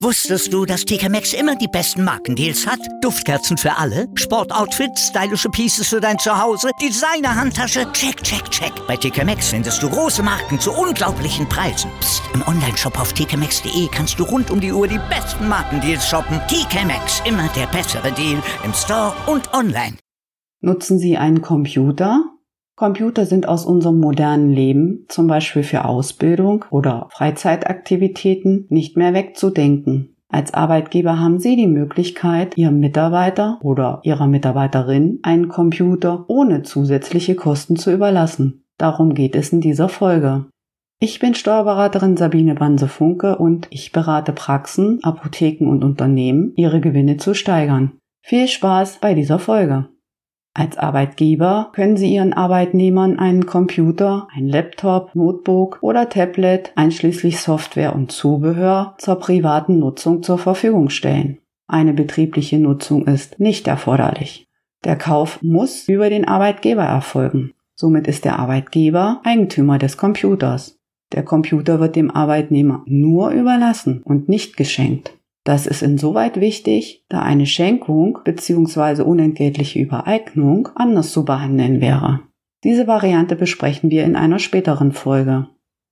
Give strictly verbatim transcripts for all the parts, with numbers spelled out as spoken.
Wusstest du, dass T K Maxx immer die besten Markendeals hat? Duftkerzen für alle, Sportoutfits, stylische Pieces für dein Zuhause, Designer-Handtasche, check, check, check. Bei T K Maxx findest du große Marken zu unglaublichen Preisen. Psst. Im Onlineshop auf t k maxx punkt d e kannst du rund um die Uhr die besten Markendeals shoppen. T K Maxx, immer der bessere Deal im Store und online. Nutzen Sie einen Computer? Computer sind aus unserem modernen Leben, zum Beispiel für Ausbildung oder Freizeitaktivitäten, nicht mehr wegzudenken. Als Arbeitgeber haben Sie die Möglichkeit, Ihrem Mitarbeiter oder Ihrer Mitarbeiterin einen Computer ohne zusätzliche Kosten zu überlassen. Darum geht es in dieser Folge. Ich bin Steuerberaterin Sabine Banse-Funke und ich berate Praxen, Apotheken und Unternehmen, ihre Gewinne zu steigern. Viel Spaß bei dieser Folge! Als Arbeitgeber können Sie Ihren Arbeitnehmern einen Computer, ein Laptop, Notebook oder Tablet einschließlich Software und Zubehör zur privaten Nutzung zur Verfügung stellen. Eine betriebliche Nutzung ist nicht erforderlich. Der Kauf muss über den Arbeitgeber erfolgen. Somit ist der Arbeitgeber Eigentümer des Computers. Der Computer wird dem Arbeitnehmer nur überlassen und nicht geschenkt. Das ist insoweit wichtig, da eine Schenkung bzw. unentgeltliche Übereignung anders zu behandeln wäre. Diese Variante besprechen wir in einer späteren Folge.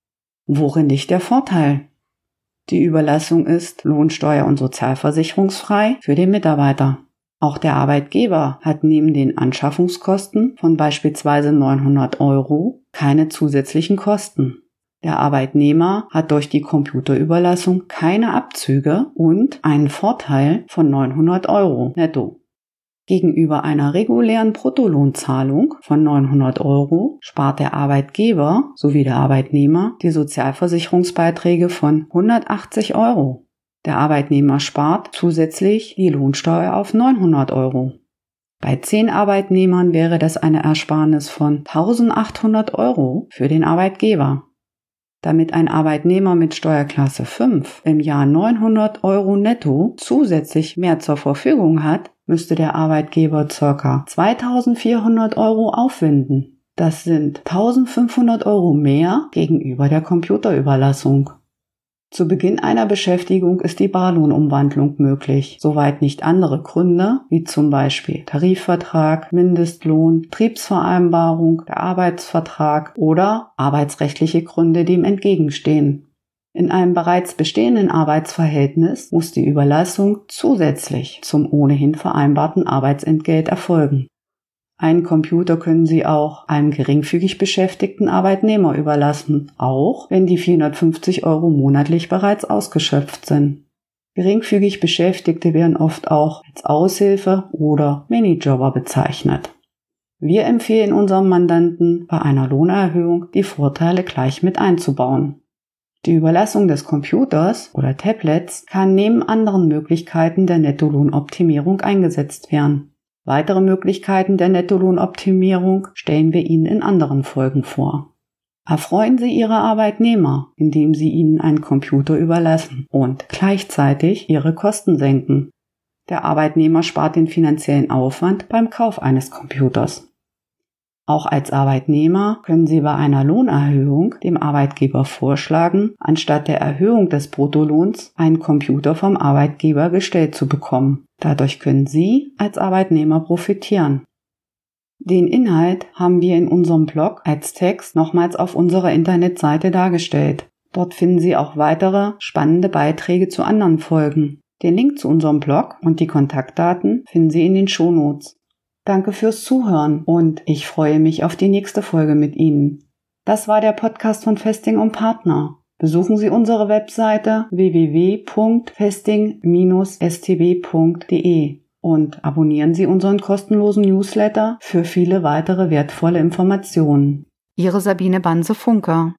Worin liegt der Vorteil? Die Überlassung ist lohnsteuer- und sozialversicherungsfrei für den Mitarbeiter. Auch der Arbeitgeber hat neben den Anschaffungskosten von beispielsweise neunhundert Euro keine zusätzlichen Kosten. Der Arbeitnehmer hat durch die Computerüberlassung keine Abzüge und einen Vorteil von neunhundert Euro netto. Gegenüber einer regulären Bruttolohnzahlung von neunhundert Euro spart der Arbeitgeber sowie der Arbeitnehmer die Sozialversicherungsbeiträge von hundertachtzig Euro. Der Arbeitnehmer spart zusätzlich die Lohnsteuer auf neunhundert Euro. Bei zehn Arbeitnehmern wäre das eine Ersparnis von eintausendachthundert Euro für den Arbeitgeber. Damit ein Arbeitnehmer mit Steuerklasse fünf im Jahr neunhundert Euro netto zusätzlich mehr zur Verfügung hat, müsste der Arbeitgeber ca. zweitausendvierhundert Euro aufwenden. Das sind eintausendfünfhundert Euro mehr gegenüber der Computerüberlassung. Zu Beginn einer Beschäftigung ist die Barlohnumwandlung möglich, soweit nicht andere Gründe, wie zum Beispiel Tarifvertrag, Mindestlohn, Betriebsvereinbarung, der Arbeitsvertrag oder arbeitsrechtliche Gründe dem entgegenstehen. In einem bereits bestehenden Arbeitsverhältnis muss die Überlassung zusätzlich zum ohnehin vereinbarten Arbeitsentgelt erfolgen. Einen Computer können Sie auch einem geringfügig beschäftigten Arbeitnehmer überlassen, auch wenn die vierhundertfünfzig Euro monatlich bereits ausgeschöpft sind. Geringfügig Beschäftigte werden oft auch als Aushilfe oder Minijobber bezeichnet. Wir empfehlen unserem Mandanten, bei einer Lohnerhöhung die Vorteile gleich mit einzubauen. Die Überlassung des Computers oder Tablets kann neben anderen Möglichkeiten der Nettolohnoptimierung eingesetzt werden. Weitere Möglichkeiten der Nettolohnoptimierung stellen wir Ihnen in anderen Folgen vor. Erfreuen Sie Ihre Arbeitnehmer, indem Sie ihnen einen Computer überlassen und gleichzeitig Ihre Kosten senken. Der Arbeitnehmer spart den finanziellen Aufwand beim Kauf eines Computers. Auch als Arbeitnehmer können Sie bei einer Lohnerhöhung dem Arbeitgeber vorschlagen, anstatt der Erhöhung des Bruttolohns einen Computer vom Arbeitgeber gestellt zu bekommen. Dadurch können Sie als Arbeitnehmer profitieren. Den Inhalt haben wir in unserem Blog als Text nochmals auf unserer Internetseite dargestellt. Dort finden Sie auch weitere spannende Beiträge zu anderen Folgen. Den Link zu unserem Blog und die Kontaktdaten finden Sie in den Shownotes. Danke fürs Zuhören und ich freue mich auf die nächste Folge mit Ihnen. Das war der Podcast von Festing und Partner. Besuchen Sie unsere Webseite w w w punkt festing Bindestrich s t b punkt d e und abonnieren Sie unseren kostenlosen Newsletter für viele weitere wertvolle Informationen. Ihre Sabine Banse-Funke.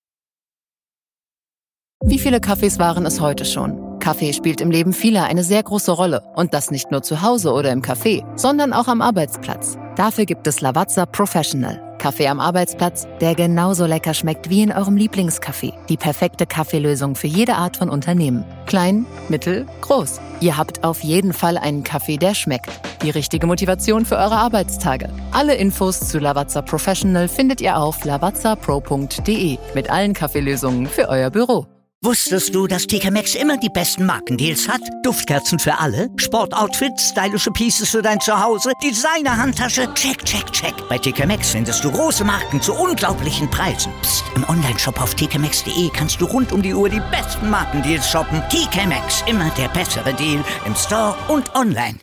Wie viele Kaffees waren es heute schon? Kaffee spielt im Leben vieler eine sehr große Rolle. Und das nicht nur zu Hause oder im Café, sondern auch am Arbeitsplatz. Dafür gibt es Lavazza Professional. Kaffee am Arbeitsplatz, der genauso lecker schmeckt wie in eurem Lieblingscafé. Die perfekte Kaffeelösung für jede Art von Unternehmen. Klein, mittel, groß. Ihr habt auf jeden Fall einen Kaffee, der schmeckt. Die richtige Motivation für eure Arbeitstage. Alle Infos zu Lavazza Professional findet ihr auf lavazza pro punkt d e mit allen Kaffeelösungen für euer Büro. Wusstest du, dass T K Maxx immer die besten Markendeals hat? Duftkerzen für alle, Sportoutfits, stylische Pieces für dein Zuhause, Designer-Handtasche, check, check, check. Bei T K Maxx findest du große Marken zu unglaublichen Preisen. Psst. Im Onlineshop auf t k maxx punkt d e kannst du rund um die Uhr die besten Markendeals shoppen. T K Maxx, immer der bessere Deal im Store und online.